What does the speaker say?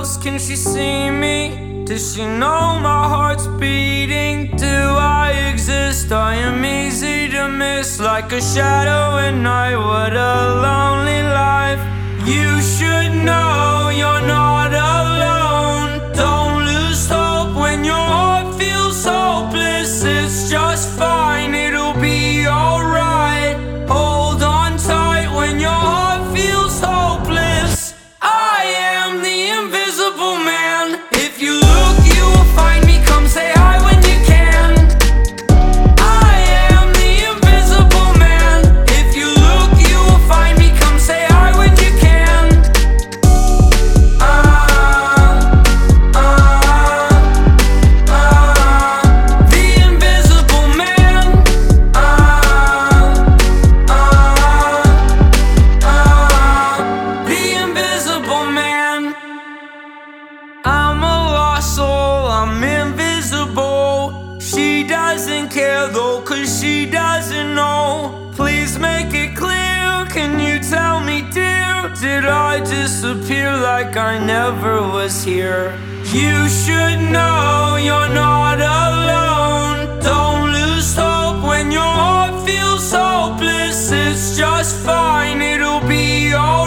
else can she see me? Does she know my heart's beating? Do I exist? I am easy to miss, like a shadow at night. What a lonely life. You should know you're not alone. Don't lose hope when your heart feels hopeless. It's just fine, it'll be alright. Hold on tight when your heart feels hopeless. I am the invisible man. If you look, you will find me. Come say hi when you can. I am the invisible man. If you look, you will find me. Come say hi when you can. The invisible man. The invisible man. I'm a lost soul, I'm invisible. She doesn't care though, cause she doesn't know. Please make it clear, can you tell me, dear? Did I disappear like I never was here? You should know you're not alone. Don't lose hope when your heart feels hopeless. It's just fine, it'll be alright.